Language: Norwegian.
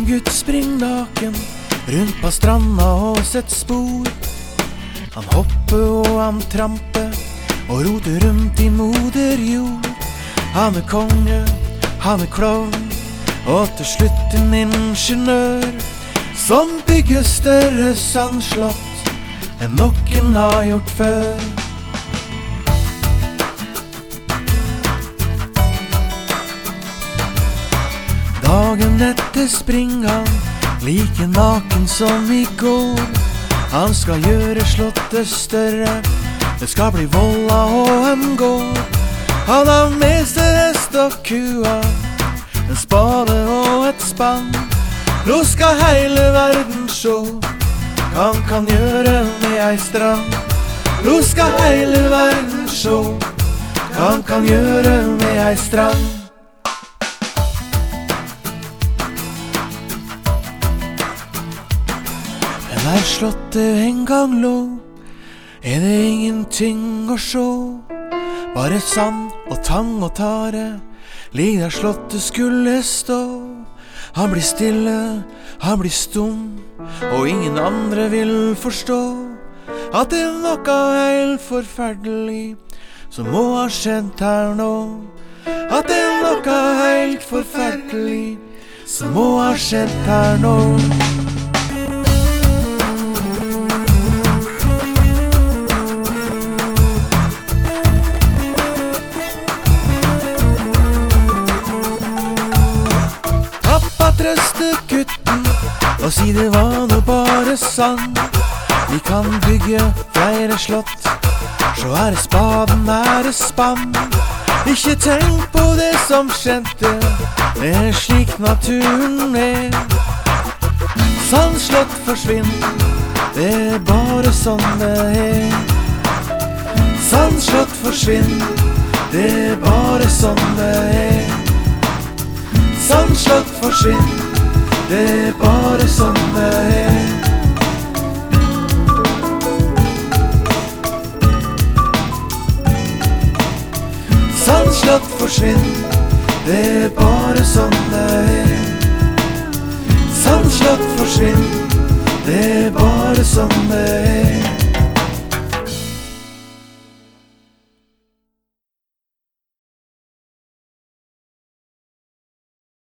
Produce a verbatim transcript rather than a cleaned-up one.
gutt springer naken rundt på stranda og sett spor. Han hopper og han tramper og roter rundt i moder jord. Han er konge, han er klovn, og til slutt en ingeniør som bygger større sandslott enn noen har gjort før. Dagen etter springer han like naken som i går. Han skal gjøre slottet større, det skal bli volla og en gård. Han har med seg hest og kua, en spade og et spann. Nå skal hele verden sjå hva han kan gjøre med ei strand. Nå skal hele verden sjå hva han kan gjøre med ei strand. Der slottet en gang lå, er det ingenting å sjå. Bare sand og tang og tare, lig der slottet skulle stå. Han blir stille, han blir stum, og ingen andre vil forstå at det er noe helt forferdelig som må ha skjedd her nå. At det er noe helt forferdelig som må ha skjedd her nå. Trøste gutten og si det var nå bare sant. Vi kan bygge flere slott, så er det spaden, er det spann. Ikke tenk på det som skjedde, det er slik naturen er. Sandslott forsvinner, det er bare sånn det er. Sandslott forsvinner, det er bare sånn det er. Sandslott forsvinner, det er bare sånn det er. Sandslott forsvinner, det er bare sånn det er. Sandslott forsvinner, det er bare sånn det er.